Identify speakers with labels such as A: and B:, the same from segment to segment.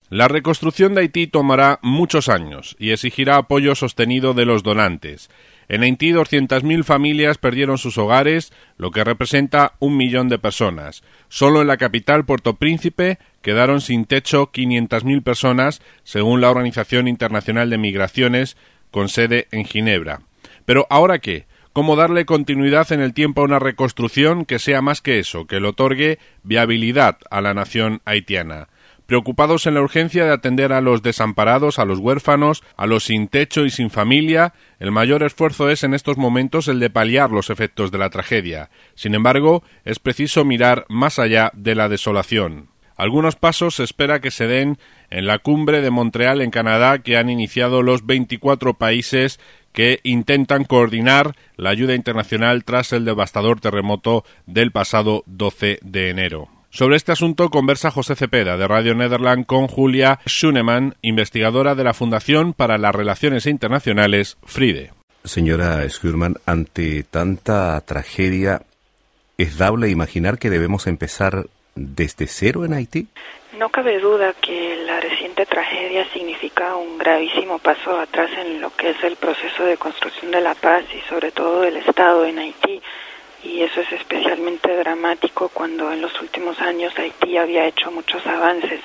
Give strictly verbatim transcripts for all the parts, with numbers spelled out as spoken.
A: La reconstrucción de Haití tomará muchos años y exigirá apoyo sostenido de los donantes. En Haití, doscientas mil familias perdieron sus hogares, lo que representa un millón de personas. Solo en la capital, Puerto Príncipe, quedaron sin techo quinientas mil personas, según la Organización Internacional de Migraciones, con sede en Ginebra. Pero ¿ahora qué? ¿Cómo darle continuidad en el tiempo a una reconstrucción que sea más que eso, que le otorgue viabilidad a la nación haitiana? Preocupados en la urgencia de atender a los desamparados, a los huérfanos, a los sin techo y sin familia, el mayor esfuerzo es en estos momentos el de paliar los efectos de la tragedia. Sin embargo, es preciso mirar más allá de la desolación. Algunos pasos se espera que se den en la cumbre de Montreal, en Canadá, que han iniciado los veinticuatro países que intentan coordinar la ayuda internacional tras el devastador terremoto del pasado doce de enero. Sobre este asunto conversa José Cepeda, de Radio Nederland, con Julia Schoenemann, investigadora de la Fundación para las Relaciones Internacionales, FRIDE.
B: Señora Schoenemann, ante tanta tragedia, ¿es dable imaginar que debemos empezar desde cero en Haití?
C: No cabe duda que la reciente tragedia significa un gravísimo paso atrás en lo que es el proceso de construcción de la paz y sobre todo del Estado en Haití. Y eso es especialmente dramático cuando en los últimos años Haití había hecho muchos avances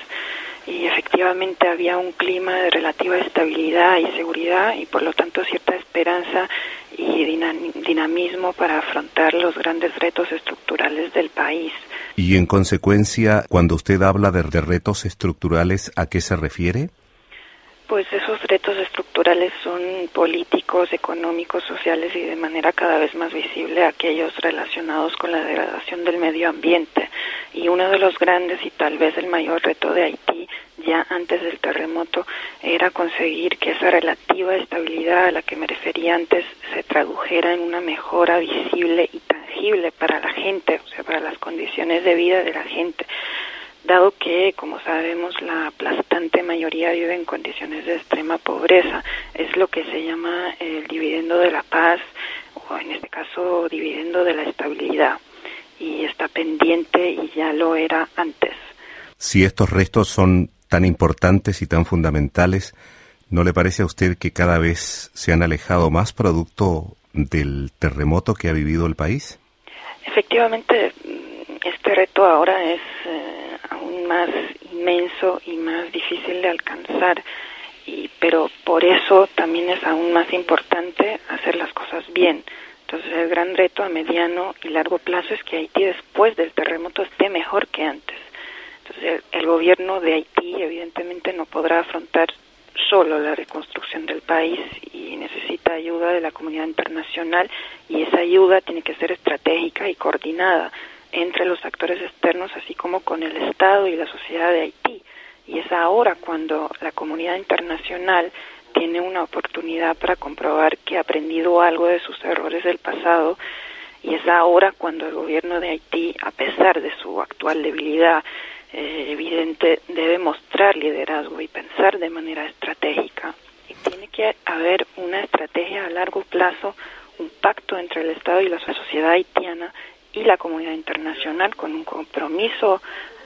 C: y efectivamente había un clima de relativa estabilidad y seguridad y por lo tanto cierta esperanza y dinamismo para afrontar los grandes retos estructurales del país.
B: Y en consecuencia, cuando usted habla de, de retos estructurales, ¿a qué se refiere?
C: Pues esos retos estructurales son políticos, económicos, sociales y de manera cada vez más visible aquellos relacionados con la degradación del medio ambiente. Y uno de los grandes y tal vez el mayor reto de Haití, ya antes del terremoto, era conseguir que esa relativa estabilidad a la que me refería antes se tradujera en una mejora visible y tangible para la gente, o sea, para las condiciones de vida de la gente. Dado que, como sabemos, la aplastante mayoría vive en condiciones de extrema pobreza, es lo que se llama el dividendo de la paz, o en este caso, dividendo de la estabilidad, y está pendiente y ya lo era antes.
B: Si estos restos son tan importantes y tan fundamentales, ¿no le parece a usted que cada vez se han alejado más producto del terremoto que ha vivido el país?
C: Efectivamente, este reto ahora es eh, aún más inmenso y más difícil de alcanzar, y, pero por eso también es aún más importante hacer las cosas bien. Entonces el gran reto a mediano y largo plazo es que Haití después del terremoto esté mejor que antes. Entonces el, el gobierno de Haití evidentemente no podrá afrontar solo la reconstrucción del país y necesita ayuda de la comunidad internacional, y esa ayuda tiene que ser estratégica y coordinada entre los actores externos, así como con el Estado y la sociedad de Haití. Y es ahora cuando la comunidad internacional tiene una oportunidad para comprobar que ha aprendido algo de sus errores del pasado, y es ahora cuando el gobierno de Haití, a pesar de su actual debilidad eh, evidente, debe mostrar liderazgo y pensar de manera estratégica. Y tiene que haber una estrategia a largo plazo, un pacto entre el Estado y la sociedad haitiana y la comunidad internacional con un compromiso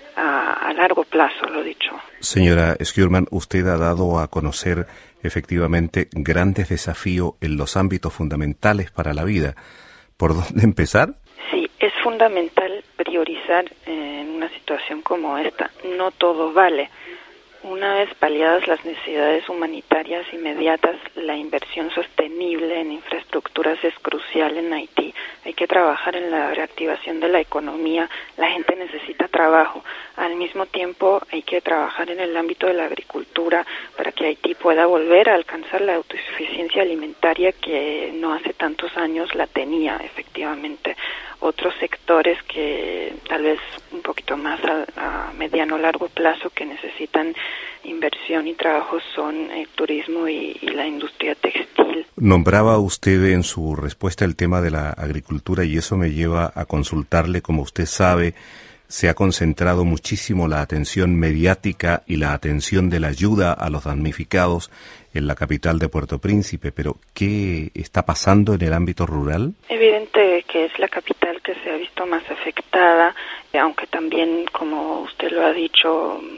C: a, a largo plazo, lo dicho.
B: Señora Schoenemann, usted ha dado a conocer efectivamente grandes desafíos en los ámbitos fundamentales para la vida. ¿Por dónde empezar?
C: Sí, es fundamental priorizar eh, en una situación como esta. No todo vale. Una vez paliadas las necesidades humanitarias inmediatas, la inversión sostenible en infraestructuras es crucial en Haití. Hay que trabajar en la reactivación de la economía. La gente necesita trabajo. Al mismo tiempo, hay que trabajar en el ámbito de la agricultura para que Haití pueda volver a alcanzar la autosuficiencia alimentaria que no hace tantos años la tenía, efectivamente. Otros sectores que tal vez un poquito más a, a mediano o largo plazo que necesitan inversión y trabajo son el turismo y, y la industria textil.
B: Nombraba usted en su respuesta el tema de la agricultura y eso me lleva a consultarle. Como usted sabe, se ha concentrado muchísimo la atención mediática y la atención de la ayuda a los damnificados en la capital de Puerto Príncipe, pero ¿qué está pasando en el ámbito rural?
C: Evidente que es la capital que se ha visto más afectada, aunque también, como usted lo ha dicho,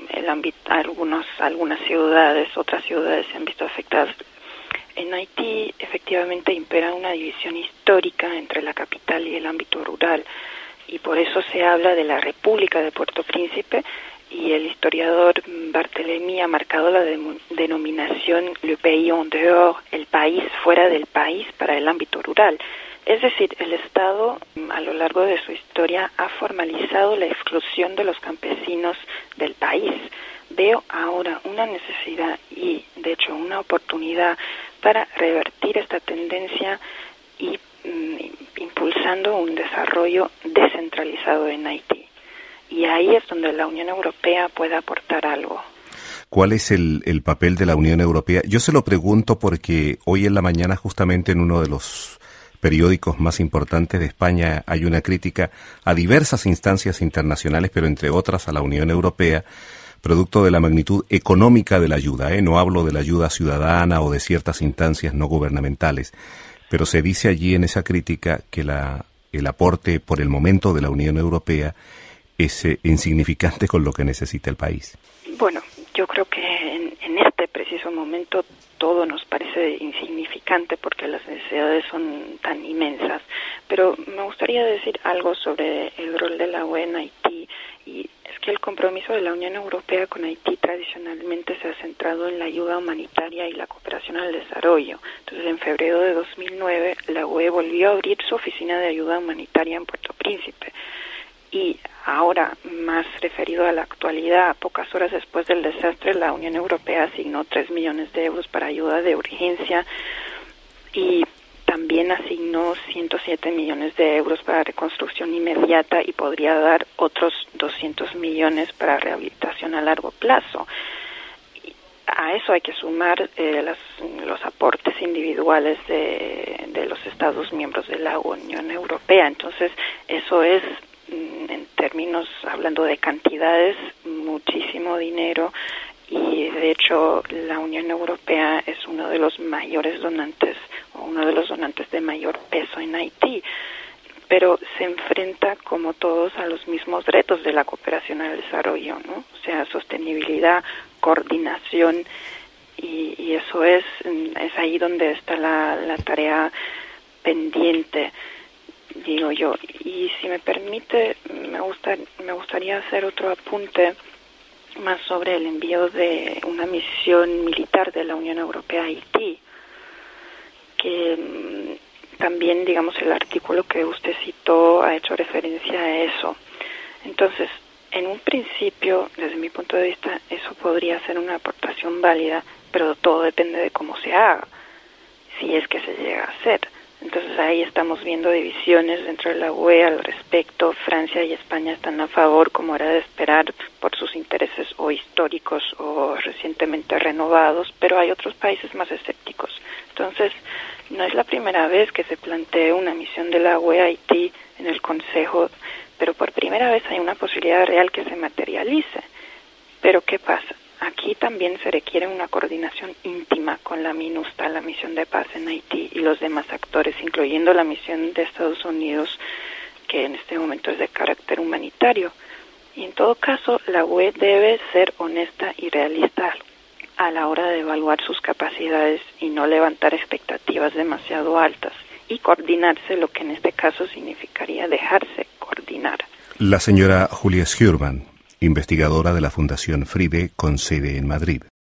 C: el ámbito, algunos, algunas ciudades, otras ciudades se han visto afectadas. En Haití efectivamente impera una división histórica entre la capital y el ámbito rural, y por eso se habla de la República de Puerto Príncipe, y el historiador Barthélemy ha marcado la de, denominación Le Pays en dehors, el país fuera del país, para el ámbito rural. Es decir, el Estado a lo largo de su historia ha formalizado la exclusión de los campesinos del país. Veo ahora una necesidad y, de hecho, una oportunidad para revertir esta tendencia y mm, impulsando un desarrollo descentralizado en Haití. Y ahí es donde la Unión Europea puede aportar algo.
B: ¿Cuál es el, el papel de la Unión Europea? Yo se lo pregunto porque hoy en la mañana, justamente en uno de los periódicos más importantes de España, hay una crítica a diversas instancias internacionales, pero entre otras a la Unión Europea, producto de la magnitud económica de la ayuda, ¿eh? No hablo de la ayuda ciudadana o de ciertas instancias no gubernamentales, pero se dice allí en esa crítica que la, el aporte por el momento de la Unión Europea es eh, insignificante con lo que necesita el país.
C: Bueno, yo creo que en, en este preciso momento todo nos parece insignificante porque las necesidades son tan inmensas, pero me gustaría decir algo sobre el rol de la U E en Haití, y es que el compromiso de la Unión Europea con Haití tradicionalmente se ha centrado en la ayuda humanitaria y la cooperación al desarrollo. Entonces, en febrero de dos mil nueve, la U E volvió a abrir su oficina de ayuda humanitaria en Puerto Príncipe. Y ahora, más referido a la actualidad, pocas horas después del desastre, la Unión Europea asignó tres millones de euros para ayuda de urgencia y también asignó ciento siete millones de euros para reconstrucción inmediata y podría dar otros doscientos millones para rehabilitación a largo plazo. Y a eso hay que sumar eh, las, los aportes individuales de, de los Estados miembros de la Unión Europea. Entonces, eso es, en términos, hablando de cantidades, muchísimo dinero, y de hecho la Unión Europea es uno de los mayores donantes, o uno de los donantes de mayor peso en Haití, pero se enfrenta, como todos, a los mismos retos de la cooperación al desarrollo, ¿no? O sea, sostenibilidad, coordinación, y, y eso es, es ahí donde está la, la tarea pendiente, digo yo. Y si me permite, me gusta, me gustaría hacer otro apunte más sobre el envío de una misión militar de la Unión Europea a Haití, que mmm, también, digamos, el artículo que usted citó ha hecho referencia a eso. Entonces, en un principio, desde mi punto de vista, eso podría ser una aportación válida, pero todo depende de cómo se haga, si es que se llega a hacer. Entonces ahí estamos viendo divisiones dentro de la U E al respecto. Francia y España están a favor, como era de esperar, por sus intereses o históricos o recientemente renovados, pero hay otros países más escépticos. Entonces, no es la primera vez que se plantea una misión de la U E a Haití en el Consejo, pero por primera vez hay una posibilidad real que se materialice. Pero ¿qué pasa? Aquí también se requiere una coordinación íntima con la MINUSTAH, la misión de paz en Haití, y los demás actores, incluyendo la misión de Estados Unidos, que en este momento es de carácter humanitario. Y en todo caso, la U E debe ser honesta y realista a la hora de evaluar sus capacidades y no levantar expectativas demasiado altas, y coordinarse, lo que en este caso significaría dejarse coordinar.
B: La señora Julia Schurman, investigadora de la Fundación FRIBE con sede en Madrid.